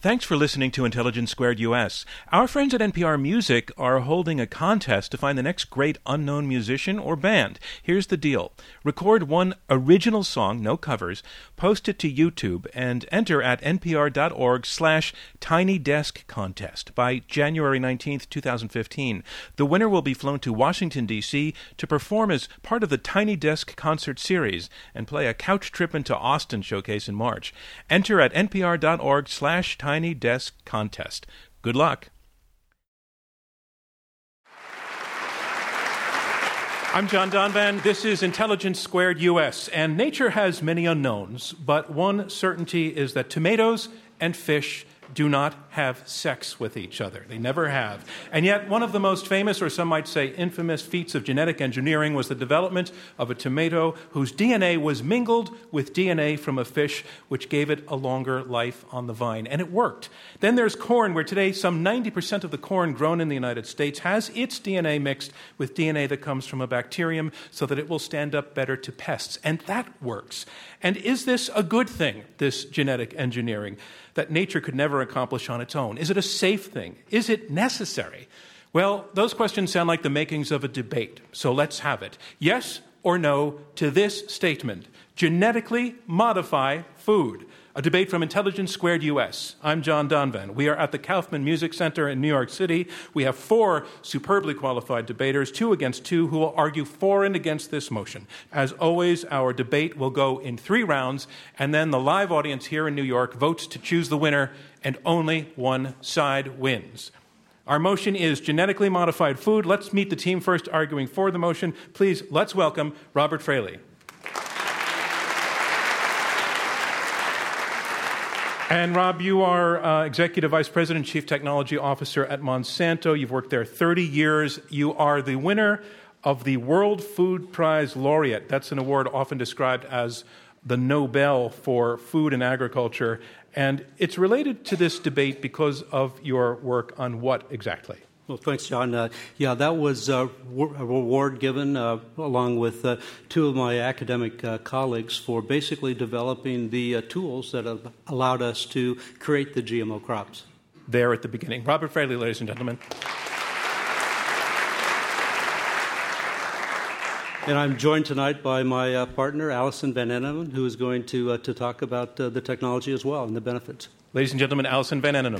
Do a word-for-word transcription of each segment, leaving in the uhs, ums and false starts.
Thanks for listening to Intelligence Squared U S. Our friends at N P R Music are holding a contest to find the next great unknown musician or band. Here's the deal. Record one original song, no covers, post it to YouTube, and enter at npr.org slash tinydeskcontest by January nineteenth, twenty fifteen. The winner will be flown to Washington, D C to perform as part of the Tiny Desk concert series and play a couch trip into Austin showcase in March. Enter at npr.org slash tinydeskcontest. Tiny Desk Contest. Good luck. I'm John Donvan. This is Intelligence Squared U S. And nature has many unknowns, but one certainty is that tomatoes and fish do not have sex with each other. They never have. And yet, one of the most famous, or some might say infamous, feats of genetic engineering was the development of a tomato whose D N A was mingled with D N A from a fish, which gave it a longer life on the vine. And it worked. Then there's corn, where today some ninety percent of the corn grown in the United States has its D N A mixed with D N A that comes from a bacterium so that it will stand up better to pests. And that works. And is this a good thing, this genetic engineering, that nature could never accomplish on its own? Is it a safe thing? Is it necessary? Well, those questions sound like the makings of a debate, so let's have it. Yes or no to this statement: genetically modify food. A debate from Intelligence Squared U S. I'm John Donvan. We are at the Kaufman Music Center in New York City. We have four superbly qualified debaters, two against two, who will argue for and against this motion. As always, our debate will go in three rounds, and then the live audience here in New York votes to choose the winner, and only one side wins. Our motion is genetically modified food. Let's meet the team first arguing for the motion. Please, let's welcome Robert Fraley. And Rob, you are uh, Executive Vice President, Chief Technology Officer at Monsanto. You've worked there thirty years. You are the winner of the World Food Prize Laureate. That's an award often described as the Nobel for food and agriculture. And it's related to this debate because of your work on what exactly? Well, thanks, John. Uh, yeah, that was uh, a reward given uh, along with uh, two of my academic uh, colleagues for basically developing the uh, tools that have allowed us to create the G M O crops. There at the beginning. Robert Fraley, ladies and gentlemen. And I'm joined tonight by my uh, partner, Alison Van Enneman, who is going to uh, to talk about uh, the technology as well and the benefits. Ladies and gentlemen, Alison Van Enneman.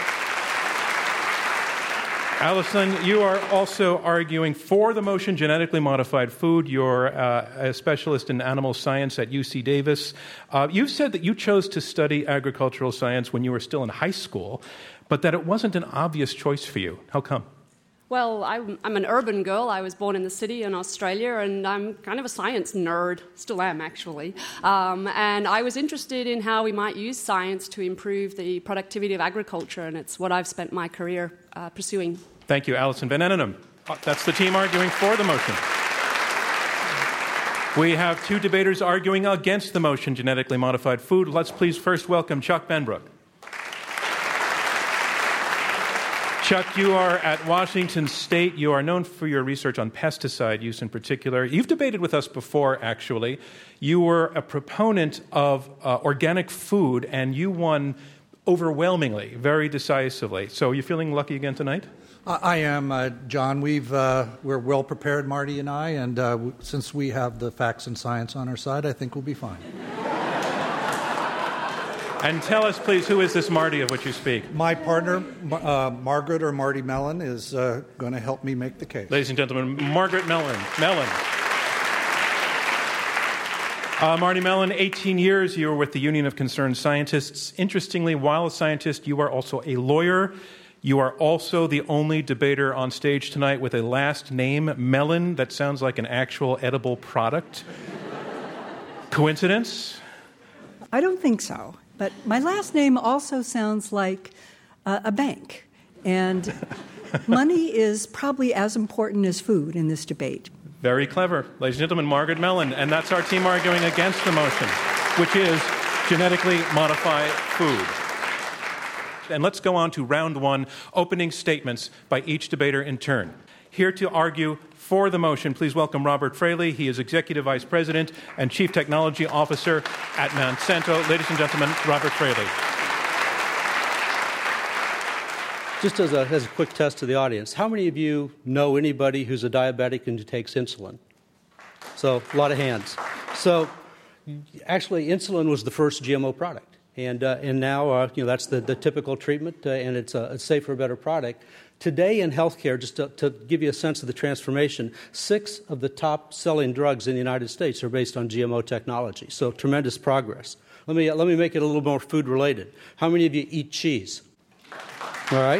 Alison, you are also arguing for the motion genetically modified food. You're uh, a specialist in animal science at U C Davis. Uh, you've said that you chose to study agricultural science when you were still in high school, but that it wasn't an obvious choice for you. How come? Well, I'm, I'm an urban girl. I was born in the city in Australia, and I'm kind of a science nerd. Still am, actually. Um, and I was interested in how we might use science to improve the productivity of agriculture, and it's what I've spent my career uh, pursuing. Thank you, Alison Van Enneman. That's the team arguing for the motion. We have two debaters arguing against the motion, genetically modified food. Let's please first welcome Chuck Benbrook. Chuck, you are at Washington State. You are known for your research on pesticide use in particular. You've debated with us before, actually. You were a proponent of uh, organic food, and you won overwhelmingly, very decisively. So are you feeling lucky again tonight? I am, uh, John. We've, uh, we're well prepared, Marty and I, and uh, w- since we have the facts and science on our side, I think we'll be fine. And tell us, please, who is this Marty of which you speak? My partner, uh, Margaret or Marty Mellon, is uh, going to help me make the case. Ladies and gentlemen, Margaret Mellon. Mellon. Uh, Marty Mellon, eighteen years you were with the Union of Concerned Scientists. Interestingly, while a scientist, you are also a lawyer. You are also the only debater on stage tonight with a last name, Mellon, that sounds like an actual edible product. Coincidence? I don't think so. But my last name also sounds like uh, a bank. And money is probably as important as food in this debate. Very clever. Ladies and gentlemen, Margaret Mellon. And that's our team arguing against the motion, which is genetically modify food. And let's go on to round one, opening statements by each debater in turn. Here to argue for the motion, please welcome Robert Fraley. He is Executive Vice President and Chief Technology Officer at Monsanto. Ladies and gentlemen, Robert Fraley. just as a, as a quick test to the audience, how many of you know anybody who's a diabetic and who takes insulin? So a lot of hands. So actually, insulin was the first G M O product. And uh, and now, uh, you know, that's the, the typical treatment, uh, and it's a, a safer, better product. Today in healthcare, just to, to give you a sense of the transformation, six of the top-selling drugs in the United States are based on G M O technology. So tremendous progress. Let me, let me make it a little more food-related. How many of you eat cheese? All right.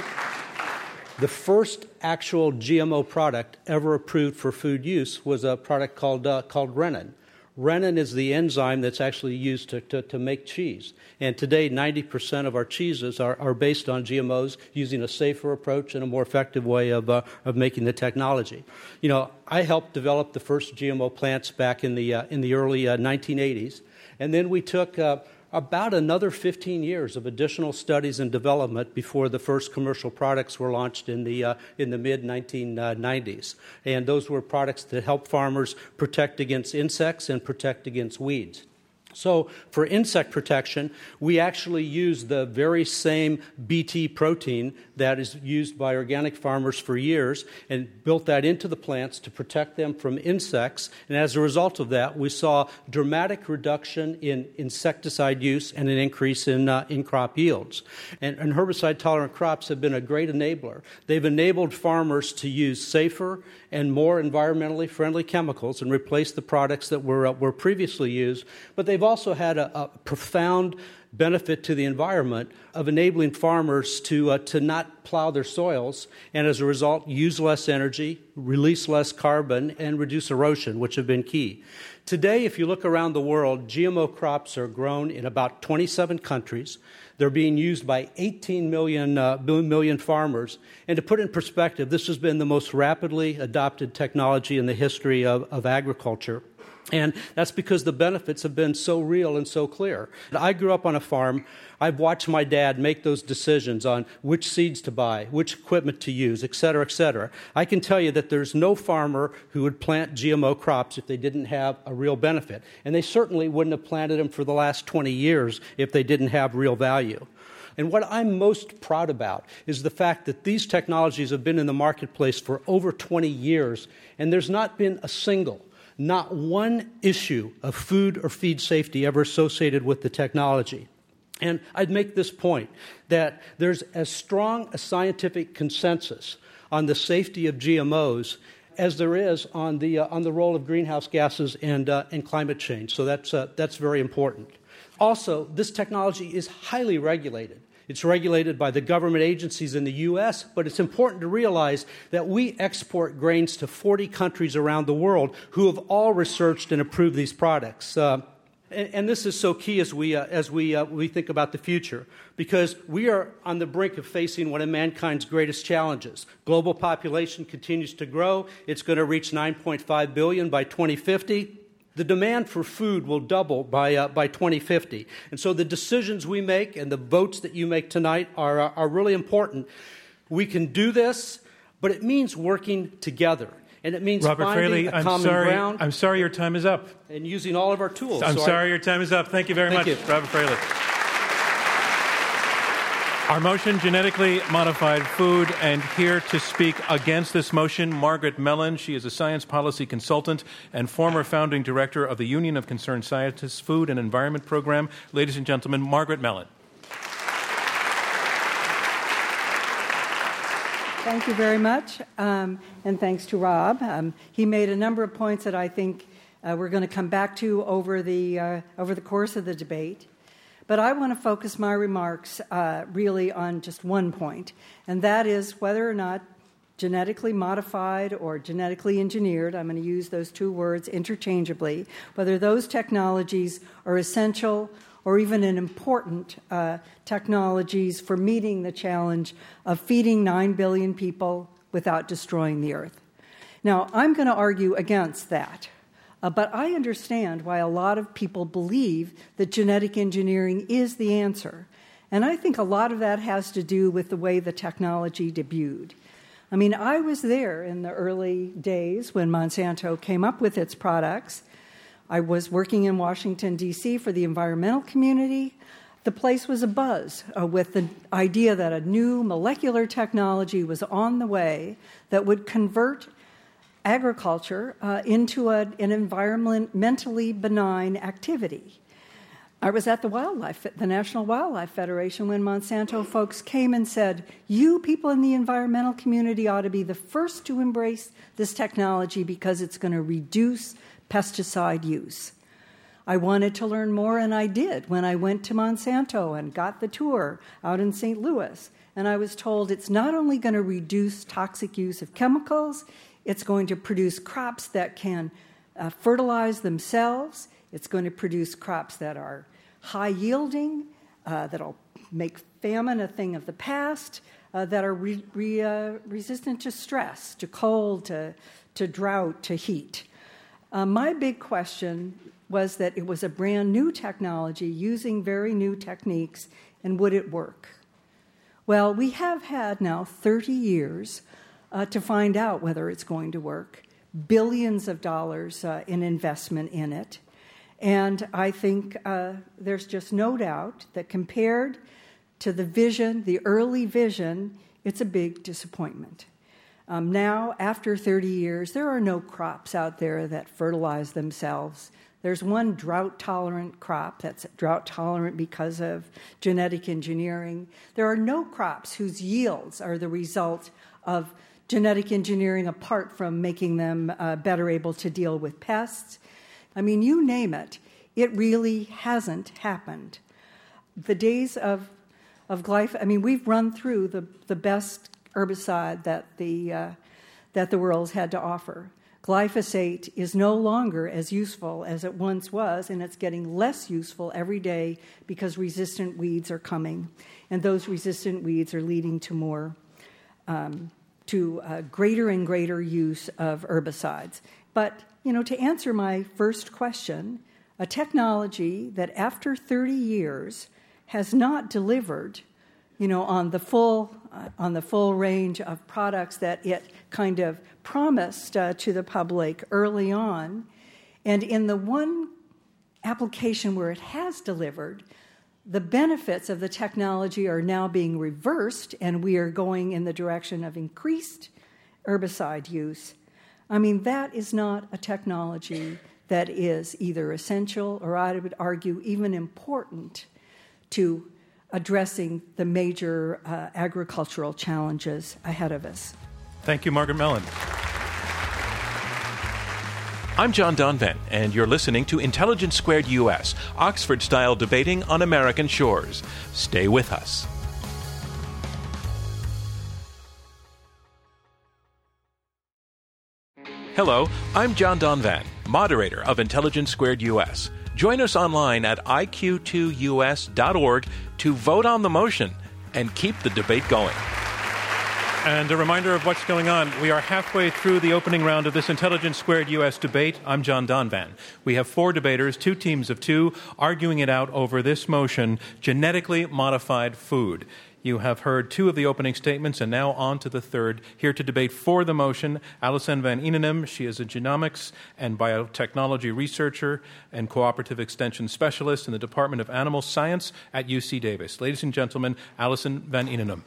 The first actual G M O product ever approved for food use was a product called, uh, called rennin. Rennin is the enzyme that's actually used to, to, to make cheese. And today, ninety percent of our cheeses are, are based on G M Os using a safer approach and a more effective way of, uh, of making the technology. You know, I helped develop the first G M O plants back in the, uh, in the early uh, nineteen eighties. And then we took uh, about another fifteen years of additional studies and development before the first commercial products were launched in the uh, in the mid nineteen nineties. And those were products that help farmers protect against insects and protect against weeds. So for insect protection, we actually use the very same B T protein that is used by organic farmers for years and built that into the plants to protect them from insects. And as a result of that, we saw dramatic reduction in insecticide use and an increase in, uh, in crop yields. And, and herbicide-tolerant crops have been a great enabler. They've enabled farmers to use safer and more environmentally friendly chemicals and replace the products that were, uh, were previously used. But they've also had a, a profound benefit to the environment of enabling farmers to uh, to not plow their soils and, as a result, use less energy, release less carbon, and reduce erosion, which have been key. Today, if you look around the world, G M O crops are grown in about twenty-seven countries. They're being used by eighteen million, uh, million farmers. And to put it in perspective, this has been the most rapidly adopted technology in the history of, of agriculture. And that's because the benefits have been so real and so clear. I grew up on a farm. I've watched my dad make those decisions on which seeds to buy, which equipment to use, et cetera, et cetera. I can tell you that there's no farmer who would plant G M O crops if they didn't have a real benefit. And they certainly wouldn't have planted them for the last twenty years if they didn't have real value. And what I'm most proud about is the fact that these technologies have been in the marketplace for over twenty years, and there's not been a single Not one issue of food or feed safety ever associated with the technology. And I'd make this point, that there's as strong a scientific consensus on the safety of G M Os as there is on the uh, on the role of greenhouse gases and uh, and climate change. So that's uh, that's very important. Also, this technology is highly regulated. It's regulated by the government agencies in the U S, but it's important to realize that we export grains to forty countries around the world who have all researched and approved these products. Uh, and, and this is so key as we uh, as we uh, we think about the future, because we are on the brink of facing one of mankind's greatest challenges. Global population continues to grow. It's going to reach nine point five billion by twenty fifty. The demand for food will double by uh, by twenty fifty. And so the decisions we make and the votes that you make tonight are, uh, are really important. We can do this, but it means working together. And it means Robert finding Fraley, a I'm common sorry, ground. I'm sorry your time is up. And using all of our tools. I'm so sorry I, your time is up. Thank you very Thank much, you. Robert Fraley. Our motion, genetically modified food, and here to speak against this motion, Margaret Mellon. She is a science policy consultant and former founding director of the Union of Concerned Scientists Food and Environment Program. Ladies and gentlemen, Margaret Mellon. Thank you very much, um, and thanks to Rob. Um, he made a number of points that I think uh, we're going to come back to over the uh, over the course of the debate. But I want to focus my remarks uh, really on just one point, and that is whether or not genetically modified or genetically engineered, I'm going to use those two words interchangeably, whether those technologies are essential or even an important uh, technologies for meeting the challenge of feeding nine billion people without destroying the earth. Now, I'm going to argue against that. Uh, but I understand why a lot of people believe that genetic engineering is the answer. And I think a lot of that has to do with the way the technology debuted. I mean, I was there in the early days when Monsanto came up with its products. I was working in Washington, D C for the environmental community. the place was abuzz uh, with the idea that a new molecular technology was on the way that would convert agriculture uh, into a, an environmentally benign activity. I was at the Wildlife, the National Wildlife Federation when Monsanto folks came and said, you people in the environmental community ought to be the first to embrace this technology because it's going to reduce pesticide use. I wanted to learn more, and I did when I went to Monsanto and got the tour out in Saint Louis. And I was told it's not only going to reduce toxic use of chemicals, it's going to produce crops that can uh, fertilize themselves. It's going to produce crops that are high-yielding, uh, that'll make famine a thing of the past, uh, that are re- re- uh, resistant to stress, to cold, to, to drought, to heat. Uh, my big question was that it was a brand new technology using very new techniques, and would it work? Well, we have had now thirty years uh, to find out whether it's going to work, billions of dollars uh, in investment in it. And I think uh, there's just no doubt that compared to the vision, the early vision, it's a big disappointment. Um, now, after thirty years, there are no crops out there that fertilize themselves. There's one drought-tolerant crop that's drought-tolerant because of genetic engineering. There are no crops whose yields are the result of genetic engineering apart from making them uh, better able to deal with pests. I mean, you name it, it really hasn't happened. The days of of glyphosate, I mean, we've run through the, the best herbicide that the uh, that the world's had to offer. Glyphosate is no longer as useful as it once was, and it's getting less useful every day because resistant weeds are coming, and those resistant weeds are leading to more, um, to uh, greater and greater use of herbicides. But you know, to answer my first question, a technology that after thirty years has not delivered, you know, on the full uh, on the full range of products that it kind of promised uh, to the public early on, and in the one application where it has delivered, the benefits of the technology are now being reversed, and we are going in the direction of increased herbicide use. I mean, that is not a technology that is either essential or, I would argue, even important to addressing the major uh, agricultural challenges ahead of us. Thank you, Margaret Mellon. I'm John Donvan, and you're listening to Intelligence Squared U S, Oxford-style debating on American shores. Stay with us. Hello, I'm John Donvan, moderator of Intelligence Squared U S. Join us online at I Q two U S dot org to vote on the motion and keep the debate going. And a reminder of what's going on. We are halfway through the opening round of this Intelligence Squared U S debate. I'm John Donvan. We have four debaters, two teams of two, arguing it out over this motion, genetically modified food. You have heard two of the opening statements, and now on to the third. Here to debate for the motion, Alison Van Eenennaam. She is a genomics and biotechnology researcher and cooperative extension specialist in the Department of Animal Science at U C Davis. Ladies and gentlemen, Alison Van Eenennaam.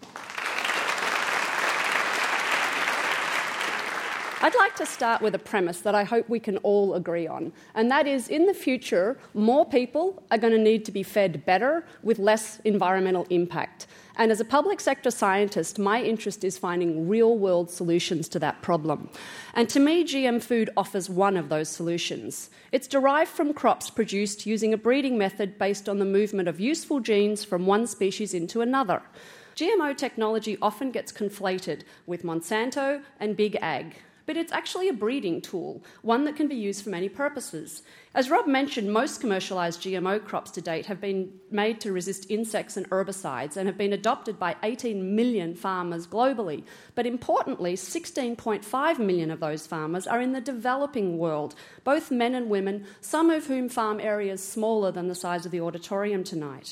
I'd like to start with a premise that I hope we can all agree on, and that is, in the future, more people are going to need to be fed better with less environmental impact. And as a public sector scientist, my interest is finding real-world solutions to that problem. And to me, G M food offers one of those solutions. It's derived from crops produced using a breeding method based on the movement of useful genes from one species into another. G M O technology often gets conflated with Monsanto and Big Ag, but it's actually a breeding tool, one that can be used for many purposes. As Rob mentioned, most commercialised G M O crops to date have been made to resist insects and herbicides and have been adopted by eighteen million farmers globally. But importantly, sixteen point five million of those farmers are in the developing world, both men and women, some of whom farm areas smaller than the size of the auditorium tonight.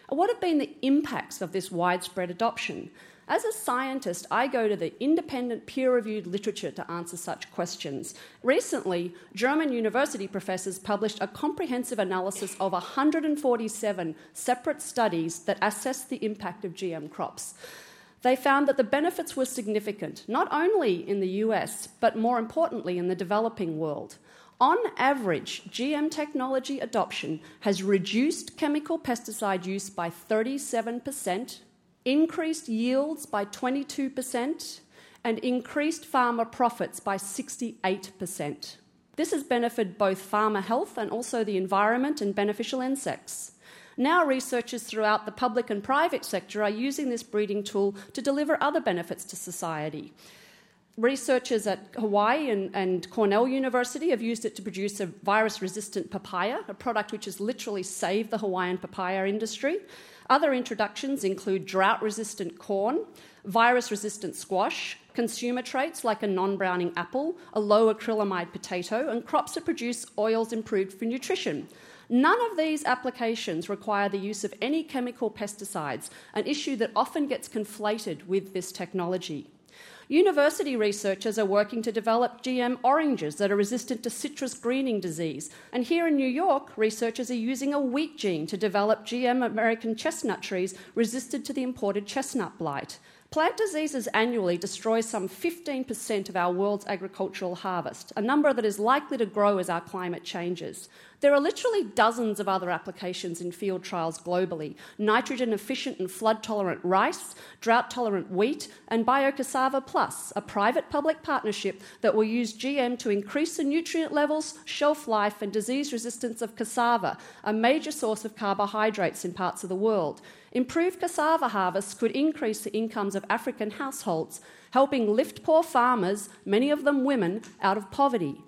What have been the impacts of this widespread adoption? As a scientist, I go to the independent peer-reviewed literature to answer such questions. Recently, German university professors published a comprehensive analysis of one hundred forty-seven separate studies that assessed the impact of G M crops. They found that the benefits were significant, not only in the U S, but more importantly in the developing world. On average, G M technology adoption has reduced chemical pesticide use by thirty-seven percent, increased yields by twenty-two percent, and increased farmer profits by sixty-eight percent. This has benefited both farmer health and also the environment and beneficial insects. Now researchers throughout the public and private sector are using this breeding tool to deliver other benefits to society. Researchers at Hawaii and, and Cornell University have used it to produce a virus-resistant papaya, a product which has literally saved the Hawaiian papaya industry. Other introductions include drought-resistant corn, virus-resistant squash, consumer traits like a non-browning apple, a low acrylamide potato, and crops that produce oils improved for nutrition. None of these applications require the use of any chemical pesticides, an issue that often gets conflated with this technology. University researchers are working to develop G M oranges that are resistant to citrus greening disease. And here in New York, researchers are using a wheat gene to develop G M American chestnut trees resistant to the imported chestnut blight. Plant diseases annually destroy some fifteen percent of our world's agricultural harvest, a number that is likely to grow as our climate changes. There are literally dozens of other applications in field trials globally: nitrogen-efficient and flood-tolerant rice, drought-tolerant wheat, and BioCassava Plus, a private-public partnership that will use G M to increase the nutrient levels, shelf life, and disease resistance of cassava, a major source of carbohydrates in parts of the world. Improved cassava harvests could increase the incomes of African households, helping lift poor farmers, many of them women, out of poverty.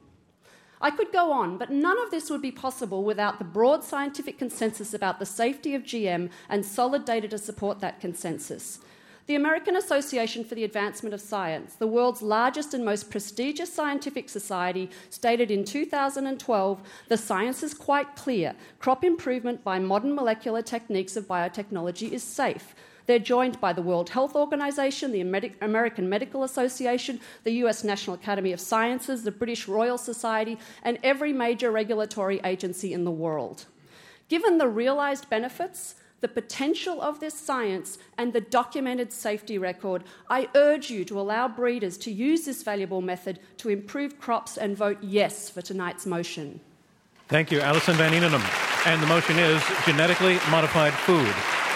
I could go on, but none of this would be possible without the broad scientific consensus about the safety of G M and solid data to support that consensus. The American Association for the Advancement of Science, the world's largest and most prestigious scientific society, stated in two thousand twelve, the science is quite clear. Crop improvement by modern molecular techniques of biotechnology is safe. They're joined by the World Health Organization, the American Medical Association, the U S National Academy of Sciences, the British Royal Society, and every major regulatory agency in the world. Given the realized benefits, the potential of this science, and the documented safety record, I urge you to allow breeders to use this valuable method to improve crops and vote yes for tonight's motion. Thank you, Alison Van Eenennaam. And the motion is genetically modified food.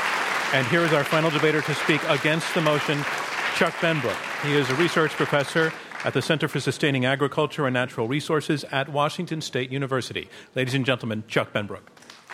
And here is our final debater to speak against the motion, Chuck Benbrook. He is a research professor at the Center for Sustaining Agriculture and Natural Resources at Washington State University. Ladies and gentlemen, Chuck Benbrook.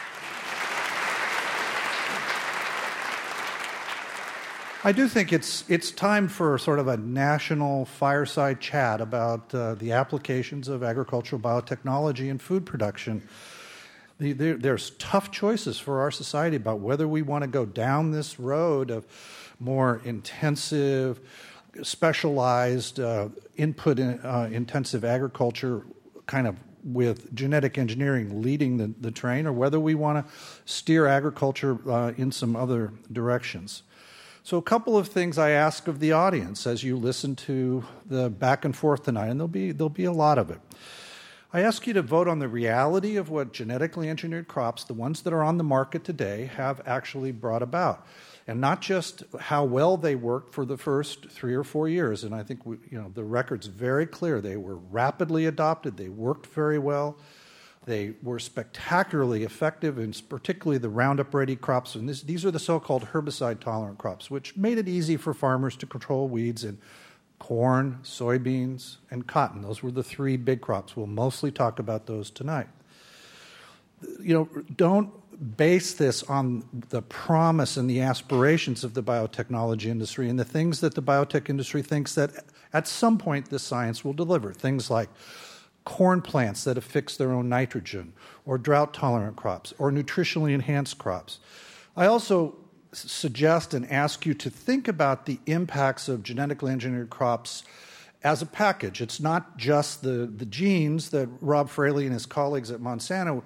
I do think it's it's time for sort of a national fireside chat about uh, the applications of agricultural biotechnology in food production. The, there, there's tough choices for our society about whether we want to go down this road of more intensive, specialized, uh, input in, uh, intensive agriculture, kind of with genetic engineering leading the, the train, or whether we want to steer agriculture uh, in some other directions. So a couple of things I ask of the audience as you listen to the back and forth tonight, and there'll be there'll be a lot of it. I ask you to vote on the reality of what genetically engineered crops, the ones that are on the market today, have actually brought about, and not just how well they worked for the first three or four years. And I think we, you know the record's very clear. They were rapidly adopted. They worked very well. They were spectacularly effective, in particularly the Roundup-ready crops. And this, these are the so-called herbicide-tolerant crops, which made it easy for farmers to control weeds in corn, soybeans, and cotton. Those were the three big crops. We'll mostly talk about those tonight. You know, don't base this on the promise and the aspirations of the biotechnology industry and the things that the biotech industry thinks that at some point this science will deliver. Things like corn plants that affix their own nitrogen, or drought-tolerant crops, or nutritionally enhanced crops. I also suggest and ask you to think about the impacts of genetically engineered crops as a package. It's not just the, the genes that Rob Fraley and his colleagues at Monsanto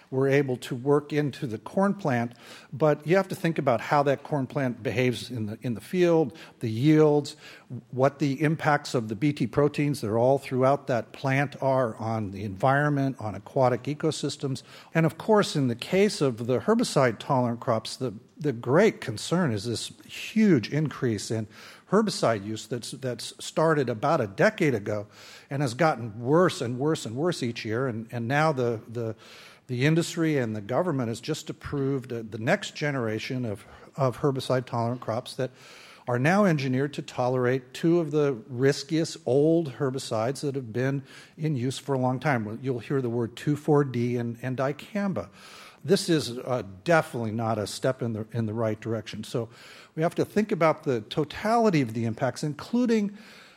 were able to work into the corn plant, but you have to think about how that corn plant behaves in the in the field, the yields, what the impacts of the Bt proteins that are all throughout that plant are on the environment, on aquatic ecosystems. And of course, in the case of the herbicide-tolerant crops, the, the great concern is this huge increase in herbicide use that's that's started about a decade ago and has gotten worse and worse and worse each year. And, and now the, the the industry and the government has just approved uh, the next generation of, of herbicide-tolerant crops that are now engineered to tolerate two of the riskiest old herbicides that have been in use for a long time. You'll hear the word two four D and, and dicamba. This is uh, definitely not a step in the in the right direction. So we have to think about the totality of the impacts, including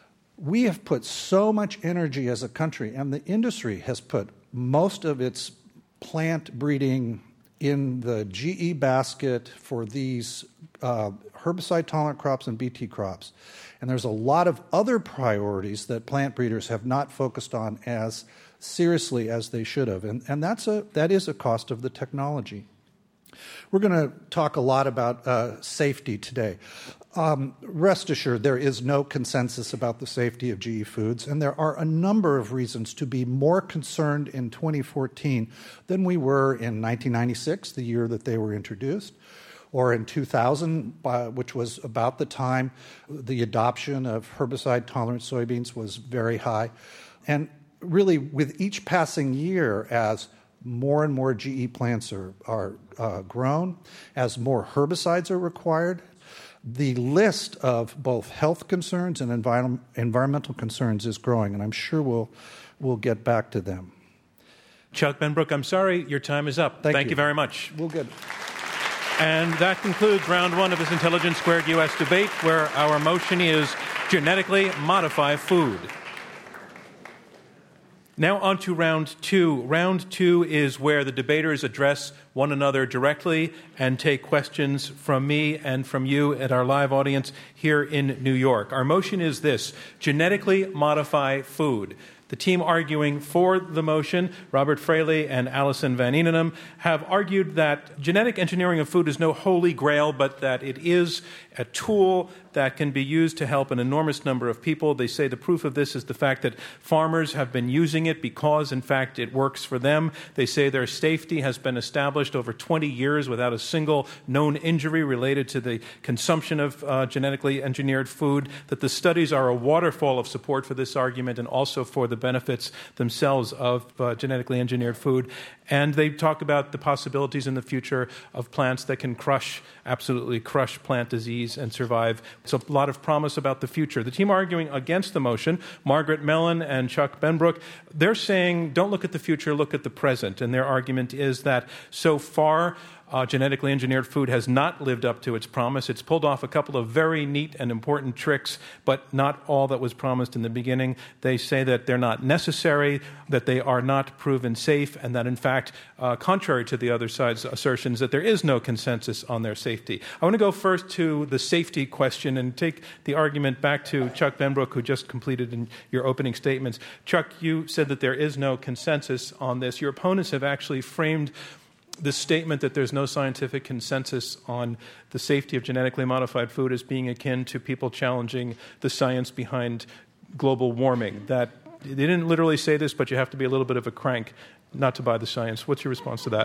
we have put so much energy as a country, and the industry has put most of its plant breeding in the G E basket for these uh, herbicide-tolerant crops and Bt crops. And there's a lot of other priorities that plant breeders have not focused on as seriously as they should have. And, and that's a, that is a cost of the technology. We're going to talk a lot about uh, safety today. Um, rest assured, there is no consensus about the safety of G E foods, and there are a number of reasons to be more concerned in twenty fourteen than we were in nineteen ninety-six, the year that they were introduced, or in two thousand, uh, which was about the time the adoption of herbicide-tolerant soybeans was very high. And really, with each passing year, as more and more G E plants are, are uh, grown, as more herbicides are required, the list of both health concerns and envir- environmental concerns is growing, and I'm sure we'll, we'll get back to them. Chuck Benbrook, I'm sorry, your time is up. Thank, Thank you. you very much. We'll get. And that concludes round one of this Intelligence Squared U S debate, where our motion is genetically modify food. Now on to round two. Round two is where the debaters address one another directly and take questions from me and from you at our live audience here in New York. Our motion is this: genetically modify food. The team arguing for the motion, Robert Fraley and Alison Van Eenennaam, have argued that genetic engineering of food is no holy grail, but that it is a tool that can be used to help an enormous number of people. They say the proof of this is the fact that farmers have been using it because, in fact, it works for them. They say their safety has been established over twenty years without a single known injury related to the consumption of uh, genetically engineered food, that the studies are a waterfall of support for this argument and also for the benefits themselves of uh, genetically engineered food. And they talk about the possibilities in the future of plants that can crush, absolutely crush plant disease and survive. So a lot of promise about the future. The team arguing against the motion, Margaret Mellon and Chuck Benbrook, they're saying don't look at the future, look at the present. And their argument is that so far, Uh, genetically engineered food has not lived up to its promise. It's pulled off a couple of very neat and important tricks, but not all that was promised in the beginning. They say that they're not necessary, that they are not proven safe, and that, in fact, uh, contrary to the other side's assertions, that there is no consensus on their safety. I want to go first to the safety question and take the argument back to Chuck Benbrook, who just completed in your opening statements. Chuck, you said that there is no consensus on this. Your opponents have actually framed the statement that there's no scientific consensus on the safety of genetically modified food as being akin to people challenging the science behind global warming. That they didn't literally say this, but you have to be a little bit of a crank not to buy the science. What's your response to that?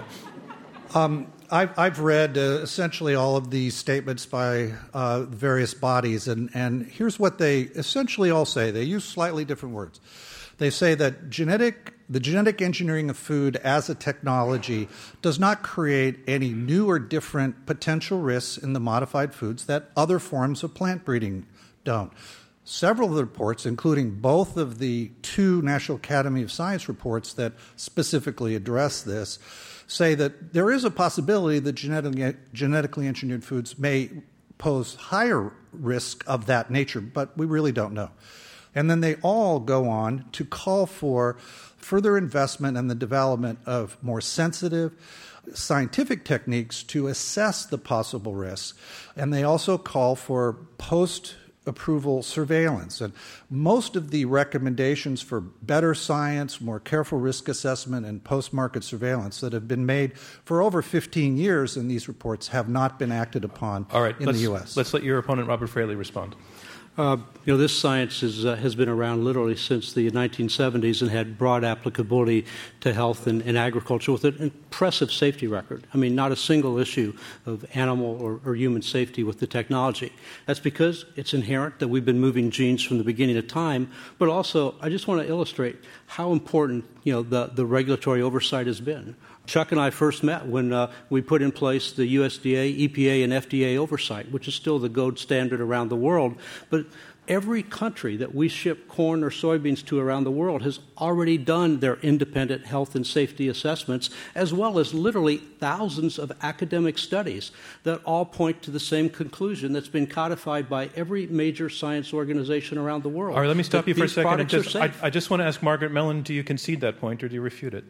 Um, I've, I've read uh, essentially all of these statements by uh, various bodies, and, and here's what they essentially all say. They use slightly different words. They say that genetic, the genetic engineering of food as a technology does not create any new or different potential risks in the modified foods that other forms of plant breeding don't. Several of the reports, including both of the two National Academy of Science reports that specifically address this, say that there is a possibility that genetically, genetically engineered foods may pose higher risk of that nature, but we really don't know. And then they all go on to call for further investment in the development of more sensitive scientific techniques to assess the possible risks. And they also call for post approval surveillance. And most of the recommendations for better science, more careful risk assessment, and post-market surveillance that have been made for over fifteen years in these reports have not been acted upon All right, in the U S. Let's let your opponent, Robert Fraley, respond. Uh, you know, this science is, uh, has been around literally since the nineteen seventies and had broad applicability to health and, and agriculture with an impressive safety record. I mean, not a single issue of animal or, or human safety with the technology. That's because it's inherent that we've been moving genes from the beginning of time, but also I just want to illustrate how important, you know, the, the regulatory oversight has been. Chuck and I first met when uh, we put in place the U S D A, E P A, and F D A oversight, which is still the gold standard around the world. But every country that we ship corn or soybeans to around the world has already done their independent health and safety assessments, as well as literally thousands of academic studies that all point to the same conclusion that's been codified by every major science organization around the world. All right, let me stop you for a second. And just, I, I just want to ask Margaret Mellon, do you concede that point or do you refute it?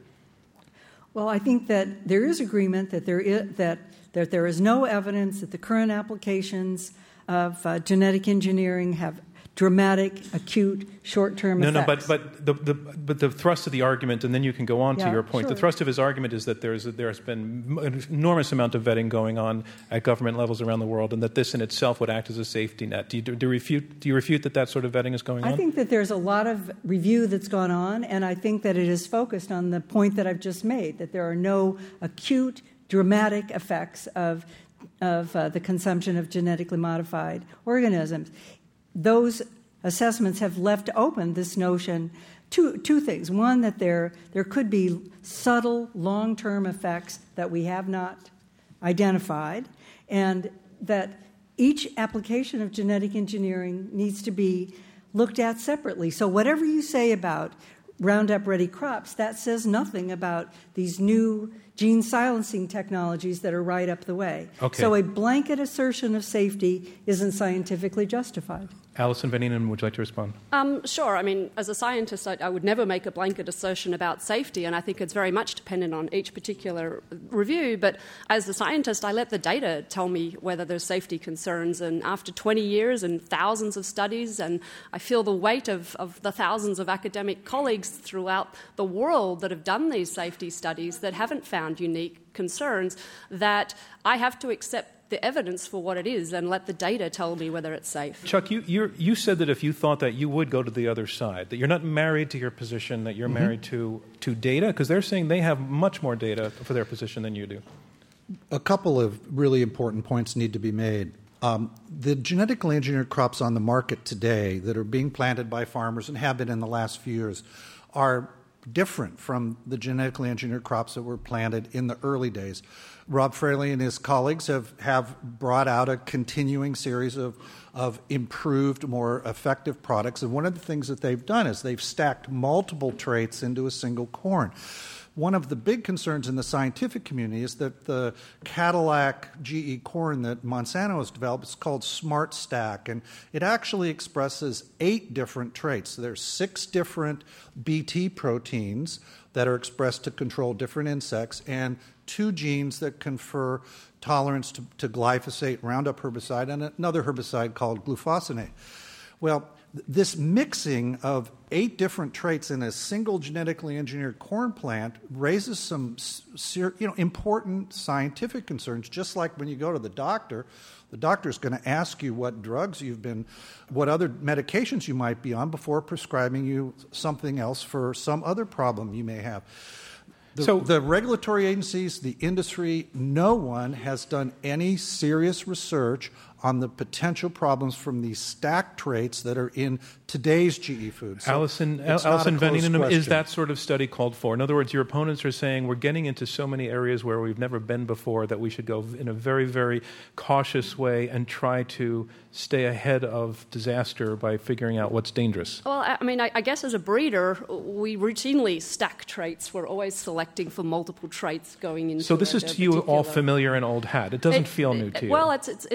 Well, I think that there is agreement that there is, that, that there is no evidence that the current applications of uh, genetic engineering have dramatic, acute, short-term no, effects. No, but but the, the but the thrust of the argument, and then you can go on yeah, to your point. Sure. The thrust of his argument is that there's there's been an enormous amount of vetting going on at government levels around the world, and that this in itself would act as a safety net. Do you, do you refute? Do you refute that that sort of vetting is going on? I think that there's a lot of review that's gone on, and I think that it is focused on the point that I've just made, that there are no acute, dramatic effects of of uh, the consumption of genetically modified organisms. Those assessments have left open this notion, two, two things. One, that there, there could be subtle, long-term effects that we have not identified, and that each application of genetic engineering needs to be looked at separately. So whatever you say about Roundup-ready crops, that says nothing about these new gene silencing technologies that are right up the way. Okay. So a blanket assertion of safety isn't scientifically justified. Alison Van Enen, would you like to respond? Um, sure. I mean, as a scientist, I, I would never make a blanket assertion about safety, and I think it's very much dependent on each particular review. But as a scientist, I let the data tell me whether there's safety concerns. And after twenty years and thousands of studies, and I feel the weight of, of the thousands of academic colleagues throughout the world that have done these safety studies that haven't found unique concerns, that I have to accept the evidence for what it is and let the data tell me whether it's safe. Chuck, you you're, you said that if you thought that, you would go to the other side, that you're not married to your position, that you're mm-hmm. married to, to data, because they're saying they have much more data for their position than you do. A couple of really important points need to be made. Um, the genetically engineered crops on the market today that are being planted by farmers and have been in the last few years are different from the genetically engineered crops that were planted in the early days. Rob Fraley and his colleagues have, have brought out a continuing series of, of improved, more effective products. And one of the things that they've done is they've stacked multiple traits into a single corn. One of the big concerns in the scientific community is that the Cadillac G E corn that Monsanto has developed is called Smart Stack, and it actually expresses eight different traits. So there's six different B T proteins that are expressed to control different insects, and two genes that confer tolerance to, to glyphosate, Roundup herbicide, and another herbicide called glufosinate. Well, this mixing of eight different traits in a single genetically engineered corn plant raises some you know, important scientific concerns, just like when you go to the doctor. The doctor's going to ask you what drugs you've been, what other medications you might be on before prescribing you something else for some other problem you may have. The, so the regulatory agencies, the industry, no one has done any serious research on the potential problems from these stacked traits that are in today's G E foods. So Alison, Alison Van Enen, is that sort of study called for? In other words, your opponents are saying we're getting into so many areas where we've never been before that we should go in a very, very cautious way and try to stay ahead of disaster by figuring out what's dangerous. Well, I mean, I, I guess as a breeder, we routinely stack traits. We're always selecting for multiple traits going into. So this a, is a to you particular... all familiar and old hat. It doesn't it, feel it, new to you. Well, it's, it's it's breeding.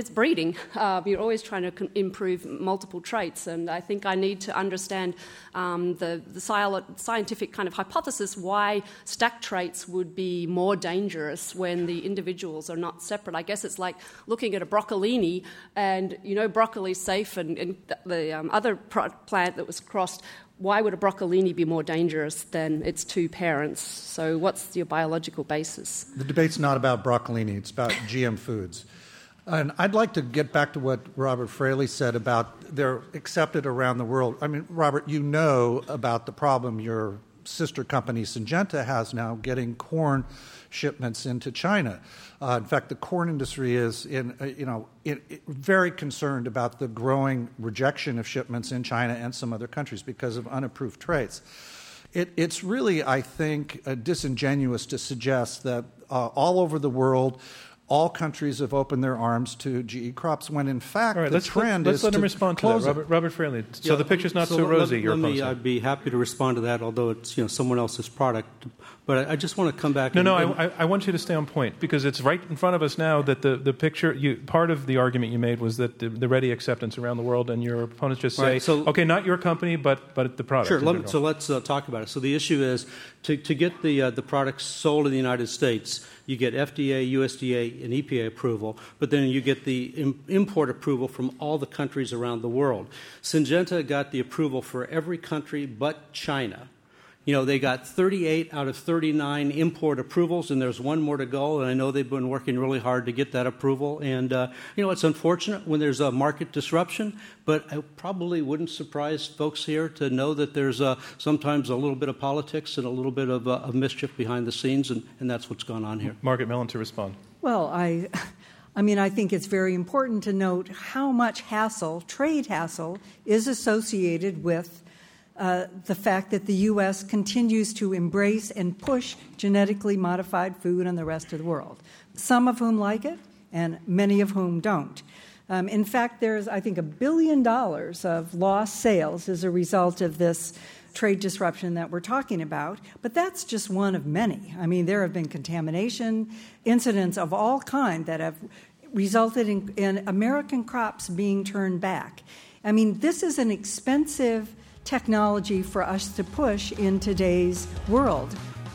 improving. Uh, you're always trying to con- improve multiple traits, and I think I need to understand um, the, the sci- scientific kind of hypothesis why stacked traits would be more dangerous when the individuals are not separate. I guess it's like looking at a broccolini, and you know broccoli's safe, and, and the um, other pro- plant that was crossed, why would a broccolini be more dangerous than its two parents? So what's your biological basis? The debate's not about broccolini, it's about G M foods. And I'd like to get back to what Robert Fraley said about they're accepted around the world. I mean, Robert, you know about the problem your sister company Syngenta has now getting corn shipments into China. Uh, in fact, the corn industry is, in uh, you know, in, in very concerned about the growing rejection of shipments in China and some other countries because of unapproved traits. It, it's really, I think, uh, disingenuous to suggest that uh, all over the world, all countries have opened their arms to G E crops when, in fact, right, the let's, trend let's is let to him respond to close that. it. Robert, Robert Fraley. So yeah, the picture's not so, so rosy. Let, your let me, opponent. I'd be happy to respond to that, although it's you know someone else's product. But I, I just want to come back. No, and, no, and, I, I want you to stay on point because it's right in front of us now that the, the picture, you, part of the argument you made was that the, the ready acceptance around the world, and your opponents just say, right, so, okay, not your company, but but the product. Sure, let me, so let's uh, talk about it. So the issue is to, to get the, uh, the products sold in the United States, you get F D A, U S D A, and E P A approval, but then you get the im- import approval from all the countries around the world. Syngenta got the approval for every country but China. You know, they got thirty-eight out of thirty-nine import approvals, and there's one more to go, and I know they've been working really hard to get that approval. And, uh, you know, it's unfortunate when there's a market disruption, but I probably wouldn't surprise folks here to know that there's uh, sometimes a little bit of politics and a little bit of, uh, of mischief behind the scenes, and, and that's what's gone on here. Margaret Mellon to respond. Well, I, I mean, I think it's very important to note how much hassle, trade hassle, is associated with Uh, the fact that the U S continues to embrace and push genetically modified food on the rest of the world, some of whom like it and many of whom don't. Um, in fact, there's, I think, a billion dollars of lost sales as a result of this trade disruption that we're talking about, but that's just one of many. I mean, there have been contamination incidents of all kind that have resulted in, in American crops being turned back. I mean, this is an expensive technology for us to push in today's world.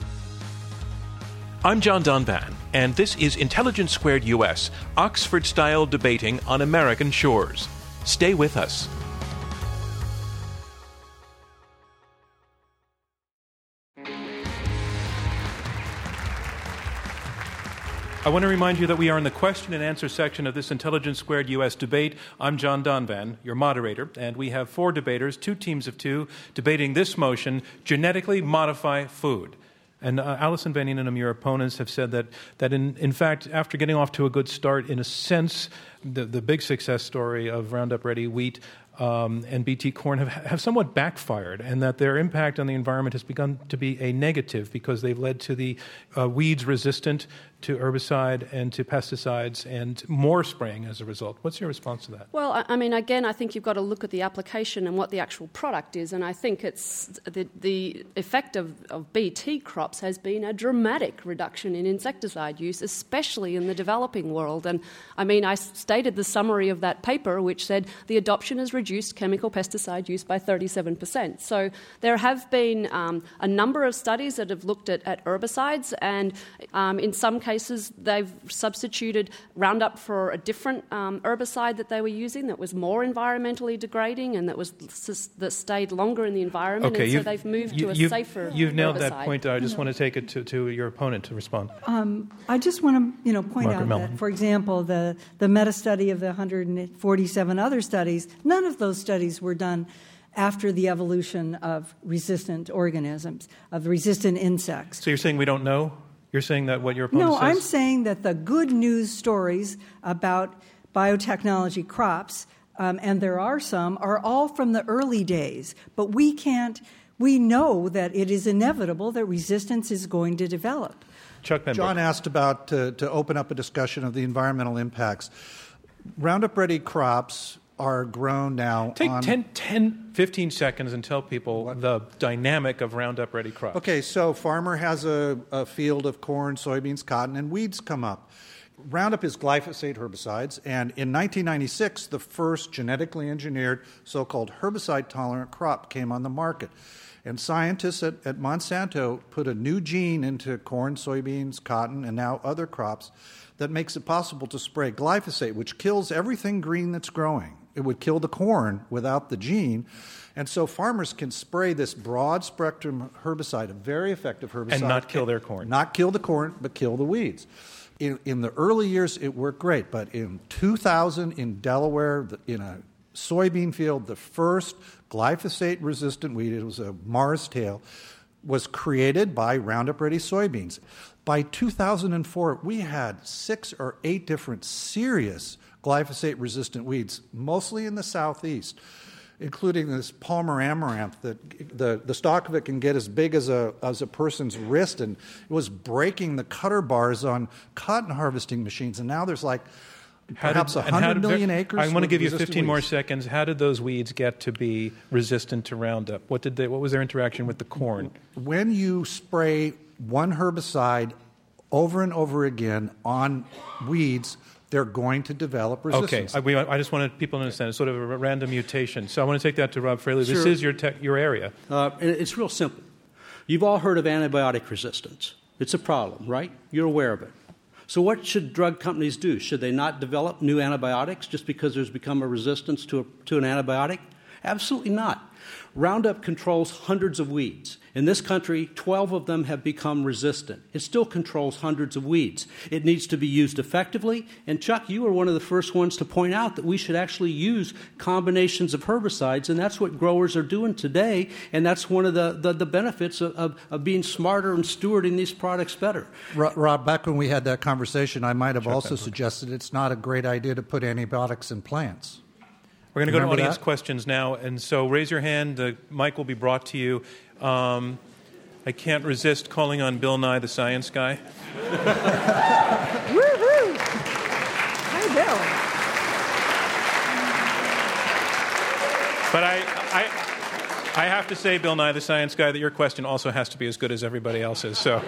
I'm John Donvan, and this is Intelligence Squared U S, Oxford-style debating on American shores. Stay with us. I want to remind you that we are in the question and answer section of this Intelligence Squared U S debate. I'm John Donvan, your moderator, and we have four debaters, two teams of two, debating this motion, genetically modify food. And uh, Alison Van Eenennaam, your opponents, have said that, that in, in fact, after getting off to a good start, in a sense, the, the big success story of Roundup Ready wheat Um, and B T corn have, have somewhat backfired, and that their impact on the environment has begun to be a negative because they've led to the uh, weeds resistant to herbicide and to pesticides and more spraying as a result. What's your response to that? Well, I, I mean, again, I think you've got to look at the application and what the actual product is, and I think it's the, the effect of, of B T crops has been a dramatic reduction in insecticide use, especially in the developing world. And I mean, I stated the summary of that paper, which said the adoption has reduced chemical pesticide use by thirty-seven percent. So there have been um, a number of studies that have looked at, at herbicides, and um, in some cases they've substituted Roundup for a different um, herbicide that they were using that was more environmentally degrading and that was that stayed longer in the environment, okay, and so they've moved you, to a you've, safer You've nailed herbicide. that point. I just want to take it to, to your opponent to respond. Um, I just want to, you know, point Margaret out Mellon. that, for example, the, the meta-study of the one hundred forty-seven other studies, none of those studies were done after the evolution of resistant organisms, of resistant insects. So you're saying we don't know? You're saying that what your opponent No, says? I'm saying that the good news stories about biotechnology crops, um, and there are some, are all from the early days. But we can't, we know that it is inevitable that resistance is going to develop. Chuck Benbrook. John asked about, uh, to open up a discussion of the environmental impacts. Roundup Ready crops are grown now Take on... ten, ten, fifteen seconds and tell people what? the dynamic of Roundup Ready crops. Okay, so farmer has a, a field of corn, soybeans, cotton, and weeds come up. Roundup is glyphosate herbicides, and in nineteen ninety-six, the first genetically engineered so-called herbicide-tolerant crop came on the market. And scientists at, at Monsanto put a new gene into corn, soybeans, cotton, and now other crops that makes it possible to spray glyphosate, which kills everything green that's growing. It would kill the corn without the gene. And so farmers can spray this broad-spectrum herbicide, a very effective herbicide. And not kill their corn. Not kill the corn, but kill the weeds. In, in the early years, it worked great. But in two thousand, in Delaware, in a soybean field, the first glyphosate-resistant weed, it was a Mars tail, was created by Roundup Ready soybeans. By two thousand four, we had six or eight different serious glyphosate-resistant weeds, mostly in the southeast, including this Palmer amaranth that the, the stalk of it can get as big as a as a person's wrist, and it was breaking the cutter bars on cotton harvesting machines. And now there's like How perhaps did, one hundred million ver- acres. I want to give you resistant fifteen more weeds. seconds. How did those weeds get to be resistant to Roundup? What did they? What was their interaction with the corn? When you spray one herbicide over and over again on weeds, they're going to develop resistance. Okay, I, we, I just wanted people to understand. It's sort of a random mutation. So I want to take that to Rob Fraley. This Sure. is your tech, your area. Uh, and it's real simple. You've all heard of antibiotic resistance. It's a problem, right? You're aware of it. So what should drug companies do? Should they not develop new antibiotics just because there's become a resistance to, a, to an antibiotic? Absolutely not. Roundup controls hundreds of weeds. In this country, twelve of them have become resistant. It still controls hundreds of weeds. It needs to be used effectively. And Chuck, you were one of the first ones to point out that we should actually use combinations of herbicides, and that's what growers are doing today, and that's one of the, the, the benefits of, of, of being smarter and stewarding these products better. Rob, back when we had that conversation, I might have Chuck also Benford. suggested it's not a great idea to put antibiotics in plants. We're going to go to Remember audience that? questions now, and so raise your hand. The mic will be brought to you. Um, I can't resist calling on Bill Nye, the science guy. Woo-hoo! Hi, Bill. But I, I, I have to say, Bill Nye, the science guy, that your question also has to be as good as everybody else's. So,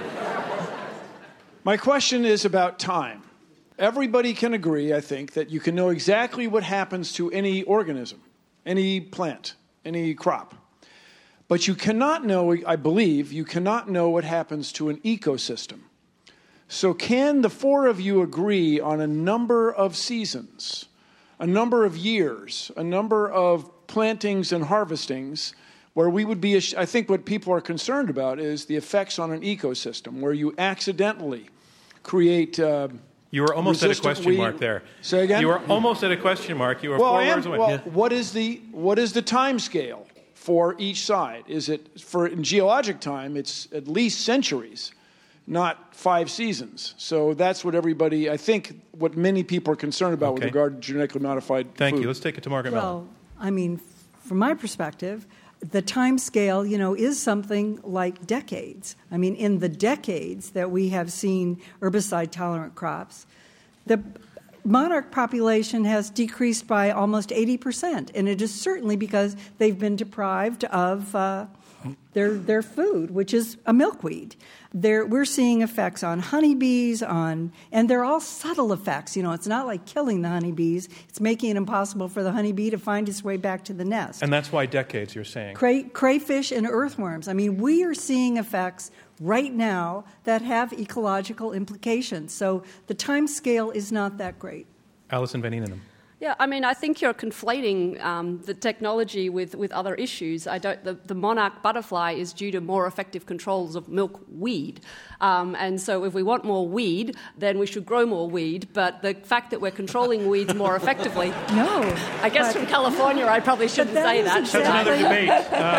my question is about time. Everybody can agree, I think, that you can know exactly what happens to any organism, any plant, any crop. But you cannot know, I believe, you cannot know what happens to an ecosystem. So can the four of you agree on a number of seasons, a number of years, a number of plantings and harvestings, where we would be, I think what people are concerned about is the effects on an ecosystem, where you accidentally create... Uh, you were almost at a question weed. mark there. Say again? You were almost at a question mark. You were well, four I am, words away. well, Yeah. what is the what is the time scale for each side? Is it for in geologic time? It's at least centuries, not five seasons. So that's what everybody, I think, what many people are concerned about Okay. with regard to genetically modified Thank food. you. Let's take it to Margaret Mellon. Well, I mean, from my perspective, the time scale, you know, is something like decades. I mean, in the decades that we have seen herbicide-tolerant crops, the monarch population has decreased by almost eighty percent, and it is certainly because they've been deprived of uh, their their food, which is a milkweed. There, we're seeing effects on honeybees, on, and they're all subtle effects. You know, it's not like killing the honeybees; it's making it impossible for the honeybee to find its way back to the nest. And that's why decades, you're saying. Cray, crayfish and earthworms. I mean, we are seeing effects right now that have ecological implications. So the time scale is not that great. Alison Van Eenenum. Yeah, I mean, I think you're conflating um, the technology with, with other issues. I don't. The, the monarch butterfly is due to more effective controls of milkweed, um, and so if we want more weed, then we should grow more weed. But the fact that we're controlling weeds more effectively, No. I guess but- from California, I probably shouldn't that say is that. should I? That's another debate.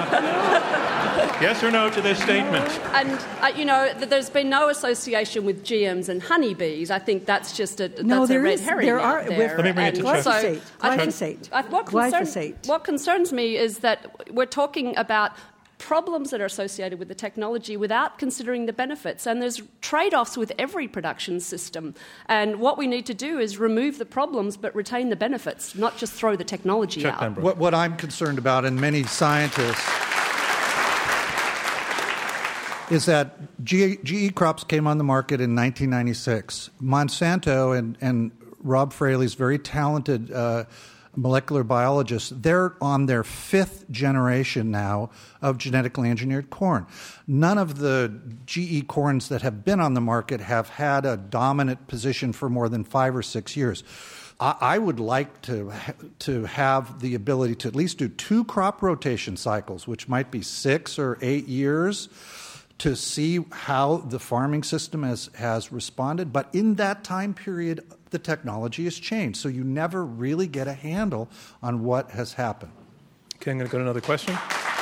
Uh, yes or no to this statement? And, uh, you know, th- there's been no association with G Ms and honeybees. I think that's just a, No, that's a there red is- herring there out are- there. with- Let me bring it to And Chuck. so Glyphosate. I think- Glyphosate. I- what, concern, Glyphosate. what concerns me is that we're talking about problems that are associated with the technology without considering the benefits. And there's trade-offs with every production system. And what we need to do is remove the problems but retain the benefits, not just throw the technology Chuck out. Pembroke. What, what I'm concerned about, and many scientists, is that G E crops came on the market in nineteen ninety-six. Monsanto and, and Rob Fraley's very talented uh, molecular biologists, they're on their fifth generation now of genetically engineered corn. None of the G E corns that have been on the market have had a dominant position for more than five or six years. I, I would like to ha- to have the ability to at least do two crop rotation cycles, which might be six or eight years, to see how the farming system has, has responded. But in that time period, the technology has changed, so you never really get a handle on what has happened. Okay, I'm going to go to another question.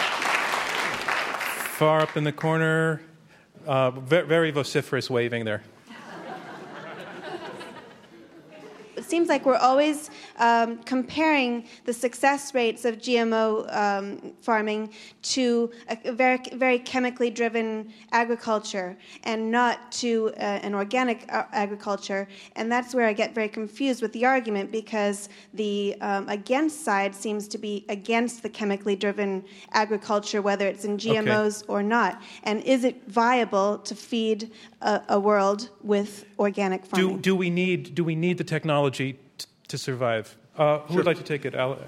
Far up in the corner, uh, very, very vociferous waving there. It seems like we're always um, comparing the success rates of G M O um, farming to a very, very chemically driven agriculture and not to uh, an organic agriculture. And that's where I get very confused with the argument, because the um, against side seems to be against the chemically driven agriculture, whether it's in G M Os okay. or not. And is it viable to feed a, a world with organic farming? Do, do we need do we need the technology t- to survive? Uh, who sure. would like to take it? Uh,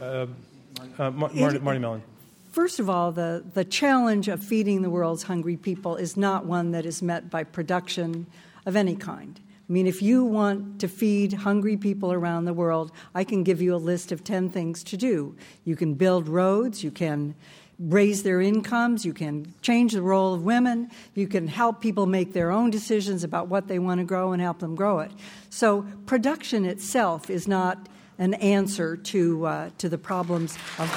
uh, Mar- Marty, Marty Mellon. First of all, the, the challenge of feeding the world's hungry people is not one that is met by production of any kind. I mean, if you want to feed hungry people around the world, I can give you a list of ten things to do. You can build roads, you can raise their incomes, you can change the role of women, you can help people make their own decisions about what they want to grow and help them grow it. So production itself is not an answer to uh, to the problems of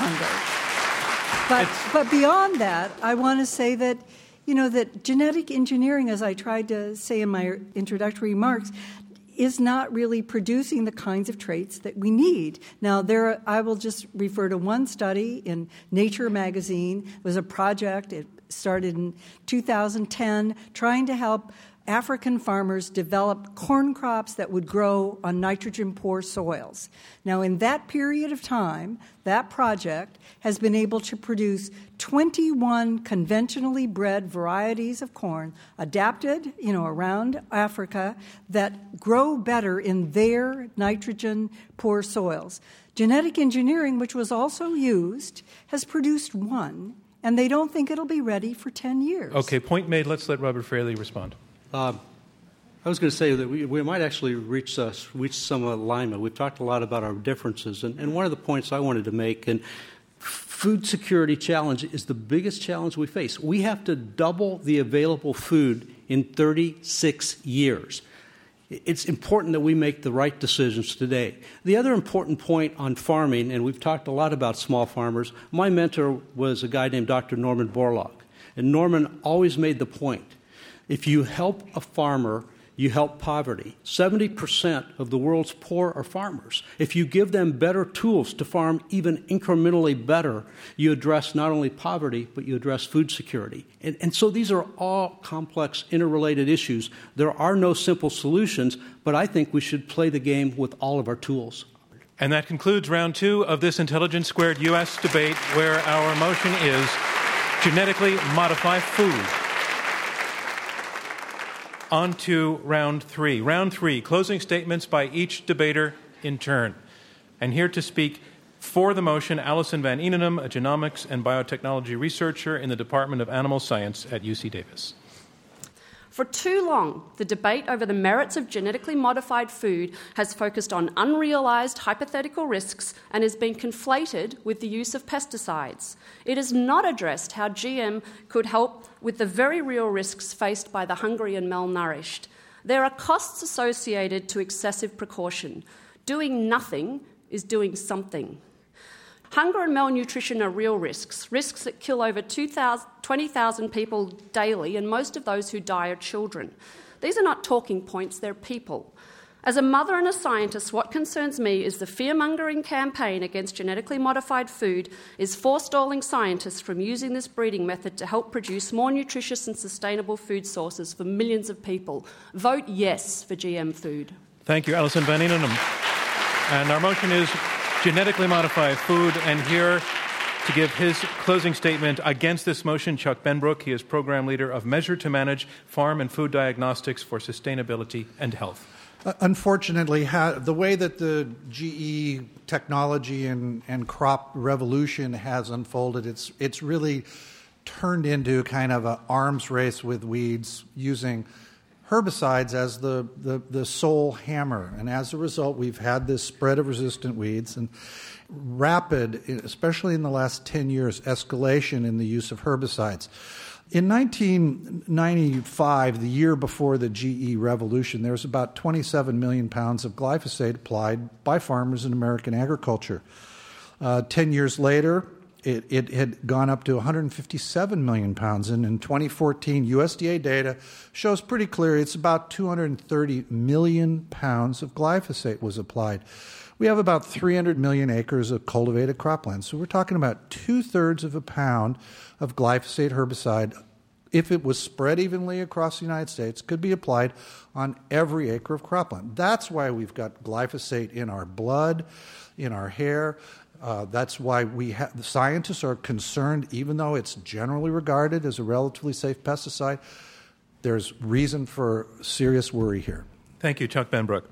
hunger. But but beyond that, I want to say that, you know, that genetic engineering, as I tried to say in my introductory remarks, is not really producing the kinds of traits that we need. Now, there, I will just refer to one study in Nature magazine. It was a project. It started in two thousand ten, trying to help African farmers develop corn crops that would grow on nitrogen-poor soils. Now, in that period of time, that project has been able to produce twenty-one conventionally bred varieties of corn adapted, you know, around Africa that grow better in their nitrogen-poor soils. Genetic engineering, which was also used, has produced one, and they don't think it'll be ready for ten years. Okay, point made. Let's let Robert Fraley respond. Uh, I was going to say that we, we might actually reach, uh, reach some alignment. We've talked a lot about our differences, and, and one of the points I wanted to make, and food security challenge is the biggest challenge we face. We have to double the available food in thirty-six years. It's important that we make the right decisions today. The other important point on farming, and we've talked a lot about small farmers, my mentor was a guy named Doctor Norman Borlaug, and Norman always made the point: if you help a farmer, you help poverty. seventy percent of the world's poor are farmers. If you give them better tools to farm even incrementally better, you address not only poverty, but you address food security. And, and so these are all complex, interrelated issues. There are no simple solutions, but I think we should play the game with all of our tools. And that concludes round two of this Intelligence Squared U S debate, where our motion is genetically modify food. On to round three. Round three, closing statements by each debater in turn. And here to speak for the motion, Alison Van Eenennaam, a genomics and biotechnology researcher in the Department of Animal Science at U C Davis. For too long, the debate over the merits of genetically modified food has focused on unrealised hypothetical risks and has been conflated with the use of pesticides. It has not addressed how G M could help with the very real risks faced by the hungry and malnourished. There are costs associated to excessive precaution. Doing nothing is doing something. Hunger and malnutrition are real risks, risks that kill over twenty thousand people daily, and most of those who die are children. These are not talking points, they're people. As a mother and a scientist, what concerns me is the fear-mongering campaign against genetically modified food is forestalling scientists from using this breeding method to help produce more nutritious and sustainable food sources for millions of people. Vote yes for G M food. Thank you, Alison Van Eenennaam. And our motion is genetically modified food, and here To give his closing statement against this motion, Chuck Benbrook. He is program leader of Measure to Manage Farm and Food Diagnostics for Sustainability and Health. Uh, unfortunately, ha- the way that the G E technology and, and crop revolution has unfolded, it's it's really turned into kind of an arms race with weeds using herbicides as the, the, the sole hammer. And as a result, we've had this spread of resistant weeds and rapid, especially in the last ten years, escalation in the use of herbicides. In nineteen ninety-five, the year before the G E revolution, there was about twenty-seven million pounds of glyphosate applied by farmers in American agriculture. Uh, ten years later, it, it had gone up to one hundred fifty-seven million pounds. And in twenty fourteen, U S D A data shows pretty clearly it's about two hundred thirty million pounds of glyphosate was applied. We have about three hundred million acres of cultivated cropland. So we're talking about two-thirds of a pound of glyphosate herbicide, if it was spread evenly across the United States, could be applied on every acre of cropland. That's why we've got glyphosate in our blood, in our hair. Uh, that's why we ha- the scientists are concerned, even though it's generally regarded as a relatively safe pesticide, there's reason for serious worry here. Thank you, Chuck Benbrook.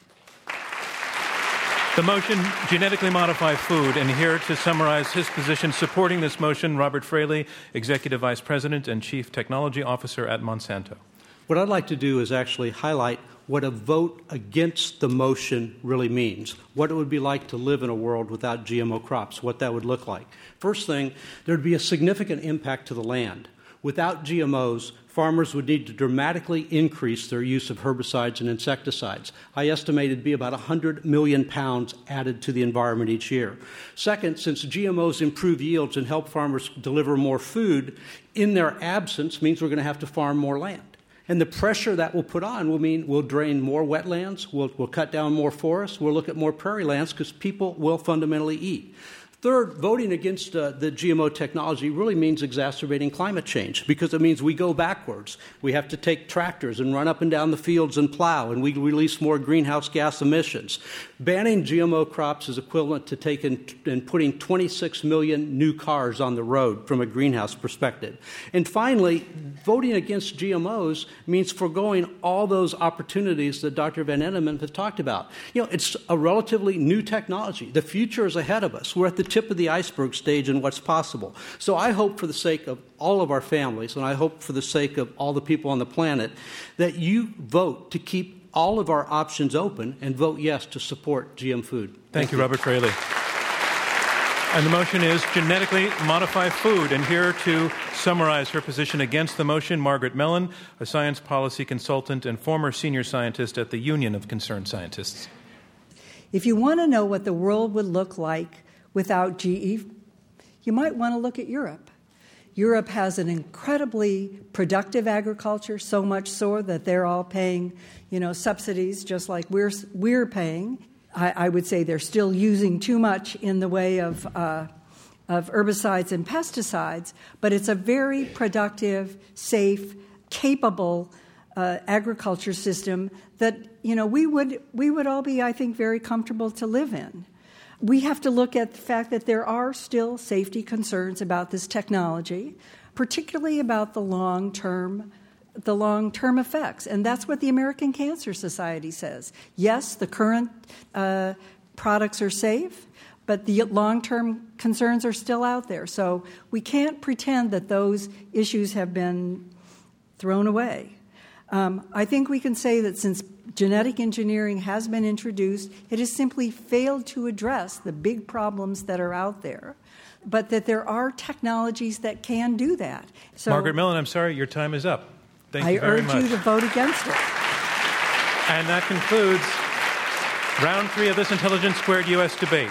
The motion, genetically modify food, and here to summarize his position supporting this motion, Robert Fraley, Executive Vice President and Chief Technology Officer at Monsanto. What I'd like to do is actually highlight what a vote against the motion really means, what it would be like to live in a world without G M O crops, what that would look like. First thing, there would be a significant impact to the land. Without G M Os, farmers would need to dramatically increase their use of herbicides and insecticides. I estimate it'd be about one hundred million pounds added to the environment each year. Second, since G M Os improve yields and help farmers deliver more food, in their absence means we're going to have to farm more land. And the pressure that will put on will mean we'll drain more wetlands, we'll, we'll cut down more forests, we'll look at more prairie lands because people will fundamentally eat. Third, voting against uh, the G M O technology really means exacerbating climate change because it means we go backwards. We have to take tractors and run up and down the fields and plow, and we release more greenhouse gas emissions. Banning G M O crops is equivalent to taking and putting twenty-six million new cars on the road from a greenhouse perspective. And finally, voting against G M Os means foregoing all those opportunities that Doctor Van Enneman has talked about. You know, it's a relatively new technology. The future is ahead of us. We're at the tip of the iceberg stage in what's possible. So I hope for the sake of all of our families, and I hope for the sake of all the people on the planet, that you vote to keep all of our options open and vote yes to support G M food. Thank, Thank you, you, Robert Fraley. And the motion is genetically modify food. And here to summarize her position against the motion, Margaret Mellon, a science policy consultant and former senior scientist at the Union of Concerned Scientists. If you want to know what the world would look like without G E, you might want to look at Europe. Europe has an incredibly productive agriculture, so much so that they're all paying, you know, subsidies just like we're we're paying. I, I would say they're still using too much in the way of uh, of herbicides and pesticides, but it's a very productive, safe, capable uh, agriculture system that, you know, we would we would all be, I think, very comfortable to live in. We have to look at the fact that there are still safety concerns about this technology, particularly about the long-term the long-term effects. And that's what the American Cancer Society says. Yes, the current uh, products are safe, but the long-term concerns are still out there. So we can't pretend that those issues have been thrown away. Um, I think we can say that since genetic engineering has been introduced, it has simply failed to address the big problems that are out there, but that there are technologies that can do that. So Margaret Mellon, I'm sorry, your time is up. Thank I you very urge much. you to vote against it. And that concludes round three of this Intelligence Squared U S debate.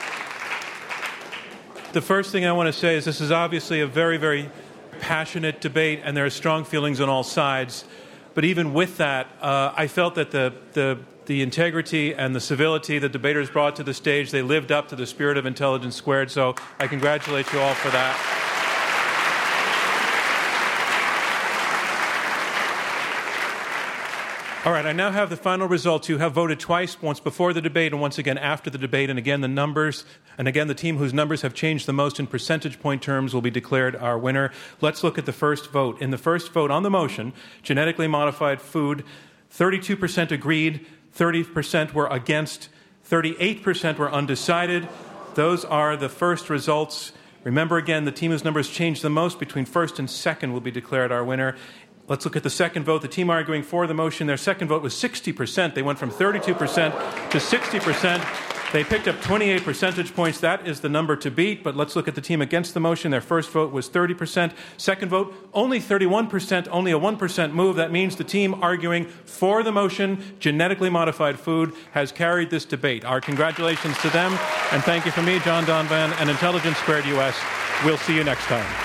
The first thing I want to say is this is obviously a very, very passionate debate, and there are strong feelings on all sides. But even with that, uh, I felt that the, the the integrity and the civility the debaters brought to the stage, they lived up to the spirit of Intelligence Squared. So I congratulate you all for that. All right, I now have the final results. You have voted twice, once before the debate and once again after the debate. And again, the numbers, and again, the team whose numbers have changed the most in percentage point terms will be declared our winner. Let's look at the first vote. In the first vote on the motion, genetically modified food, thirty-two percent agreed, thirty percent were against, thirty-eight percent were undecided. Those are the first results. Remember again, the team whose numbers changed the most between first and second will be declared our winner. Let's look at the second vote. The team arguing for the motion, their second vote was sixty percent. They went from thirty-two percent to sixty percent. They picked up twenty-eight percentage points. That is the number to beat. But let's look at the team against the motion. Their first vote was thirty percent. Second vote, only thirty-one percent, only a one percent move. That means the team arguing for the motion, genetically modified food, has carried this debate. Our congratulations to them. And thank you from me, John Donvan, and Intelligence Squared U S. We'll see you next time.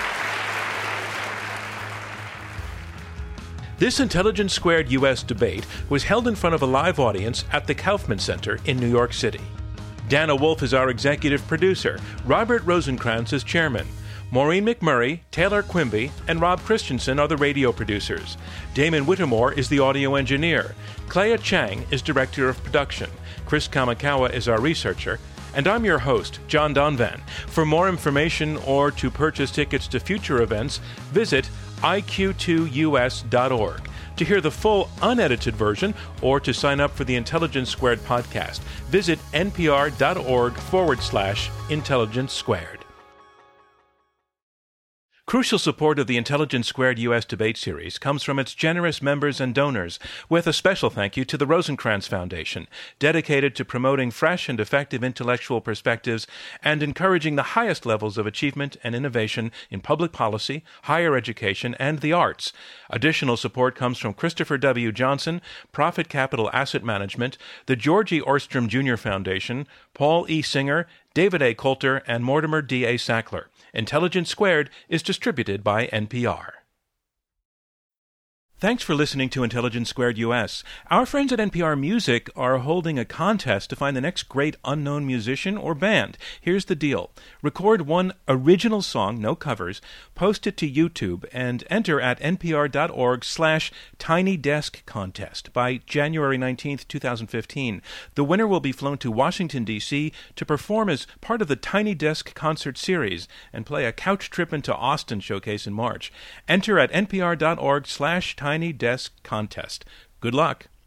This Intelligence Squared U S debate was held in front of a live audience at the Kaufman Center in New York City. Dana Wolf is our executive producer. Robert Rosenkrantz is chairman. Maureen McMurray, Taylor Quimby, and Rob Christensen are the radio producers. Damon Whittemore is the audio engineer. Clea Chang is director of production. Chris Kamikawa is our researcher. And I'm your host, John Donvan. For more information or to purchase tickets to future events, visit I Q two U S dot org. To hear the full unedited version or to sign up for the Intelligence Squared podcast, visit npr.org forward slash intelligence squared. Crucial support of the Intelligence Squared U S debate series comes from its generous members and donors, with a special thank you to the Rosenkrantz Foundation, dedicated to promoting fresh and effective intellectual perspectives and encouraging the highest levels of achievement and innovation in public policy, higher education, and the arts. Additional support comes from Christopher W. Johnson, Profit Capital Asset Management, the Georgie Orstrom Junior Foundation, Paul E. Singer, David A. Coulter, and Mortimer D. A. Sackler. Intelligence Squared is distributed by N P R. Thanks for listening to Intelligence Squared U S. Our friends at N P R Music are holding a contest to find the next great unknown musician or band. Here's the deal. Record one original song, no covers, post it to YouTube, and enter at npr.org slash tiny desk contest by January nineteenth, twenty fifteen. The winner will be flown to Washington, D C to perform as part of the Tiny Desk concert series and play a couch trip into Austin showcase in March. Enter at npr.org slash tiny desk contest. Good luck.